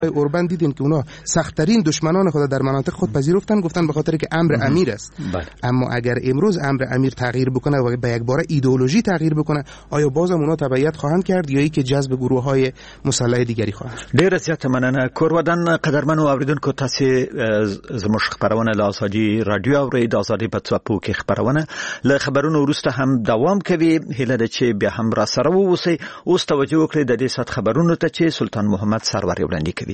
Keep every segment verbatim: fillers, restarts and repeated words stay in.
اوربن دیدین که اونا سخت‌ترین دشمنان خود در مناطق خود پذیرفتن، گفتن به خاطر که امر امیر است. بله. اما اگر امروز امر امیر تغییر بکنه و به یک باره ایدئولوژی تغییر بکنه، آیا بازم اونا تبعیت خواهند کرد یا ای که جذب گروه‌های مسلح دیگری خواهند؟ ډیر زیات مننه. کوروادن قدرمنو اوریدونکو، تاسو زموږ خبرونه له اساجي رادیو او د ازادي په څپو کې خبرونه له خبرونو وروسته هم دوام کوي. هله د چې بیا هم را سره ووسی. اوس توجه وکړئ د دې سات خبرونو ته چې سلطان محمد سرور وړاندې کوي.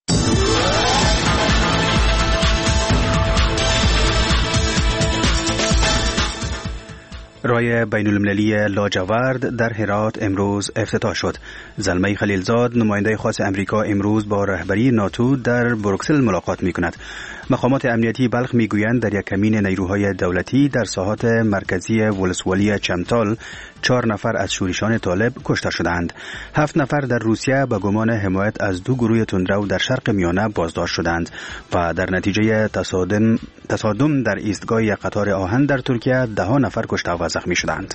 رای بین المللی لاجورد در هرات امروز افتتاح شد. زلمه خلیلزاد نماینده خاص امریکا امروز با رهبری ناتو در بروکسل ملاقات می کند. مقامات امنیتی بلخ می گویند در یک کمین نیروهای دولتی در ساحات مرکزی ولسوالی چمتال چهار نفر از شورشان طالب کشته شدند. هفت نفر در روسیه به گمان حمایت از دو گروه تندرو در شرق میانه بازداشت شدند و در نتیجه تصادم تصادم در ایستگاه قطار آهن در ترکیه ده ها نفر کشته و زخمی شدند.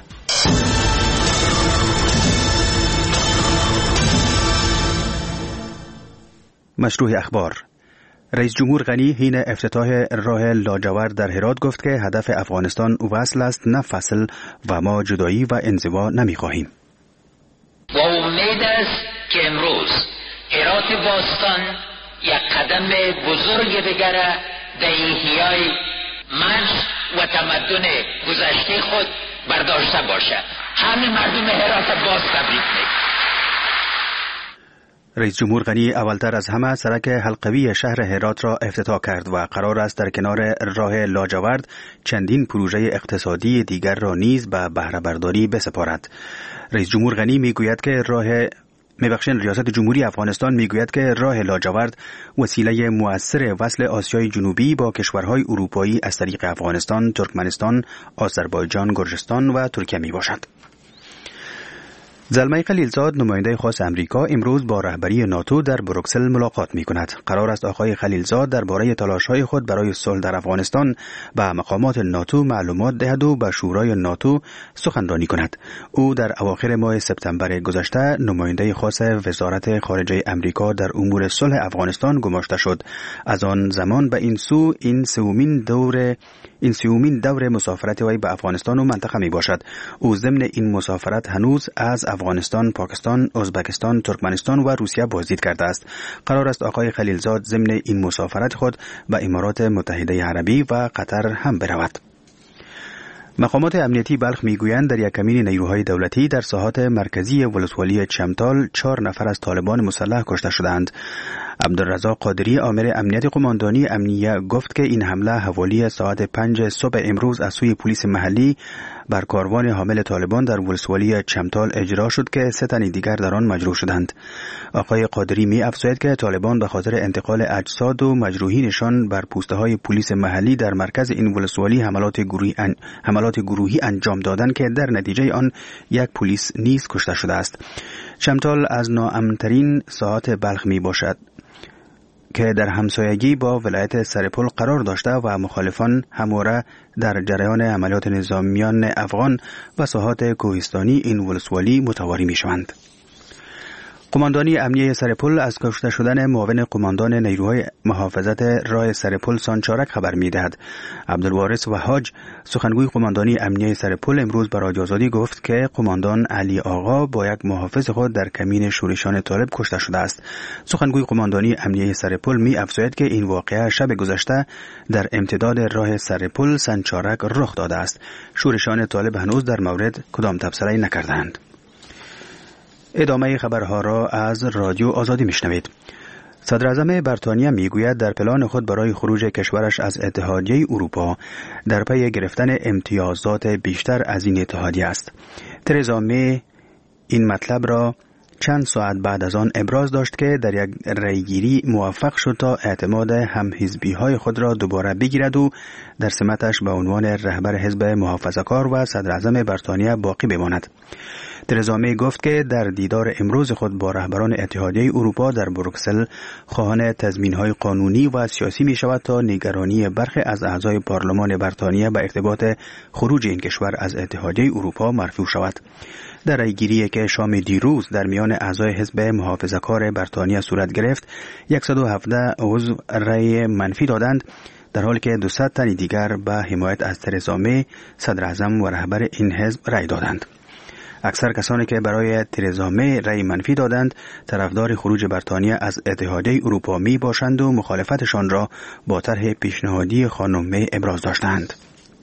مشروع اخبار. رئیس جمهور غنی حین افتتاح راه لاجورد در هرات گفت که هدف افغانستان وصل است نه فصل و ما جدایی و انزوا نمی خواهیم. و امید است که امروز هرات باستان یک قدم بزرگ دیگر در احیای مرز و تمدن گذشته خود برداشته باشد. همه مردم هرات باز تبریک میگویم. رئیس جمهور غنی اولتر از همه سرک حلقوی شهر هرات را افتتاح کرد و قرار است در کنار راه لاجورد چندین پروژه اقتصادی دیگر را نیز به بهره برداری بسپارد. رئیس جمهور غنی میگوید که راه میبخشن ریاست جمهوری افغانستان میگوید که راه لاجورد وسیله مؤثر وصل آسیای جنوبی با کشورهای اروپایی از طریق افغانستان، ترکمنستان، آذربایجان، گرجستان و ترکیه میباشد. زلمه خلیلزاد نماینده خاص امریکا امروز با رهبری ناتو در بروکسل ملاقات می کند. قرار است آقای خلیلزاد درباره تلاش‌های خود برای صلح در افغانستان به مقامات ناتو معلومات دهد و به شورای ناتو سخنرانی کند. او در اواخر ماه سپتامبر گذشته نماینده خاص وزارت خارجه امریکا در امور صلح افغانستان گماشته شد. از آن زمان به این سو این سومین دور این سومین دور مسافرت وی به افغانستان و منطقه می باشد. او ضمن این مسافرت هنوز از افغانستان، پاکستان، ازبکستان، ترکمنستان و روسیه بازدید کرده است. قرار است آقای خلیلزاد ضمن این مسافرت خود به امارات متحده عربی و قطر هم برود. مقامات امنیتی بلخ میگویند در یک کمین نیروهای دولتی در ساحات مرکزی ولسوالی چمتال چهار نفر از طالبان مسلح کشته شدند. عبدالرزاق قادری عامل امنیت قماندانی امنیه گفت که این حمله حوالی ساعت پنج صبح امروز از سوی پلیس محلی بر کاروان حامل طالبان در ولسوالی چمتال اجرا شد که سه تن دیگر در آن مجروح شدند. آقای قادری می افزاید که طالبان به خاطر انتقال اجساد و مجروحینشان بر پوسته های پلیس محلی در مرکز این ولسوالی حملات گروهی ان... حملات گروهی انجام دادند که در نتیجه آن یک پلیس نیز کشته شده است. چمتال از ناامن‌ترین ساحات بلخ می باشد که در همسایگی با ولایت سرپل قرار داشته و مخالفان همواره در جریان عملیات نظامیان افغان و ساحات کوهستانی این ولسوالی متواری می شوند. قماندانی امنیه سرپل از کشته شدن معاون قماندان نیروهای محافظت راه سرپل سانچارک خبر می‌دهد. عبدالوارث وحاج سخنگوی قماندانی امنیه سرپل امروز به رادیو آزادی گفت که قماندان علی آقا با یک محافظ خود در کمین شورشان طالب کشته شده است. سخنگوی قماندانی امنیه سرپل می افزاید که این واقعه شب گذشته در امتداد راه سرپل سانچارک رخ داده است. شورشان طالب هنوز در مورد کدام تبصره نکردند. ادامه خبرها را از رادیو آزادی میشنوید. صدر اعظم بریتانیا میگوید در پلان خود برای خروج کشورش از اتحادیه اروپا در پی گرفتن امتیازات بیشتر از این اتحادیه است. ترزا می این مطلب را چند ساعت بعد از آن ابراز داشت که در یک رأیگیری موفق شد تا اعتماد همحزبی‌های خود را دوباره بگیرد و در سمتش به عنوان رهبر حزب محافظه‌کار و صدر اعظم بریتانیا باقی بماند. ترزا می گفت که در دیدار امروز خود با رهبران اتحادیه اروپا در بروکسل خواهان تضمین‌های قانونی و سیاسی می شود تا نگرانی برخی از اعضای پارلمان بریتانیا به ارتباط خروج این کشور از اتحادیه اروپا مرفوع شود. در رأیگیری که شام دیروز در میان اعضای حزب محافظه‌کار بریتانیا صورت گرفت، صد و هفده عضو رأی منفی دادند، در حالی که دویست تن دیگر به حمایت از ترزا می، صدر اعظم و رهبر این حزب رأی دادند. اکثر کسانی که برای ترزا می رأی منفی دادند، طرفدار خروج بریتانیا از اتحادیه اروپا می باشند و مخالفتشان را با طرح پیشنهادی خانم می ابراز داشتند.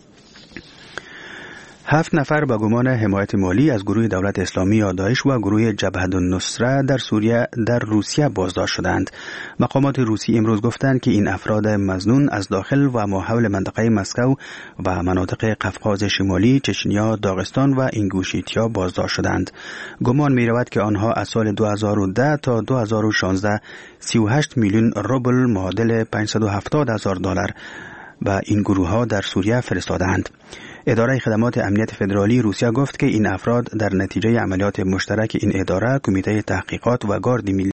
هفت نفر با گمان حمایت مالی از گروه دولت اسلامی یا داعش و گروه جبهه النصره در سوریه در روسیه بازداشت شدند. مقامات روسی امروز گفتند که این افراد مظنون از داخل و ماحول منطقه مسکو و مناطق قفقاز شمالی، چچنیا، داغستان و اینگوشیتیا بازداشت شدند. گمان می رود که آنها از سال دو هزار و ده تا دو هزار و شانزده سی و هشت میلیون روبل معادل پانصد و هفتاد هزار دلار به این گروه ها در سوریه فرستادند. اداره خدمات امنیت فدرالی روسیه گفت که این افراد در نتیجه عملیات مشترک این اداره، کمیته تحقیقات و گارد ملی